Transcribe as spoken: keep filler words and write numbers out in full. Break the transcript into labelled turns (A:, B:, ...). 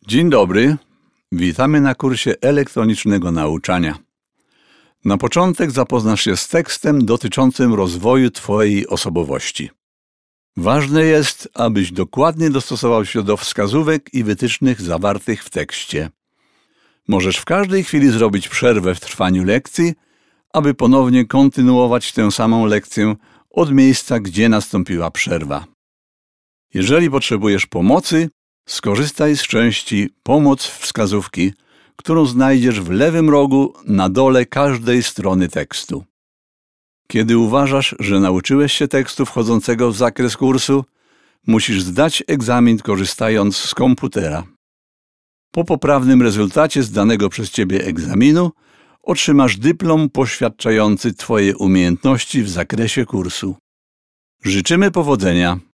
A: Dzień dobry, witamy na kursie elektronicznego nauczania. Na początek zapoznasz się z tekstem dotyczącym rozwoju Twojej osobowości. Ważne jest, abyś dokładnie dostosował się do wskazówek i wytycznych zawartych w tekście. Możesz w każdej chwili zrobić przerwę w trwaniu lekcji, aby ponownie kontynuować tę samą lekcję od miejsca, gdzie nastąpiła przerwa. Jeżeli potrzebujesz pomocy, skorzystaj z części Pomoc wskazówki, którą znajdziesz w lewym rogu na dole każdej strony tekstu. Kiedy uważasz, że nauczyłeś się tekstu wchodzącego w zakres kursu, musisz zdać egzamin korzystając z komputera. Po poprawnym rezultacie zdanego przez Ciebie egzaminu otrzymasz dyplom poświadczający Twoje umiejętności w zakresie kursu. Życzymy powodzenia.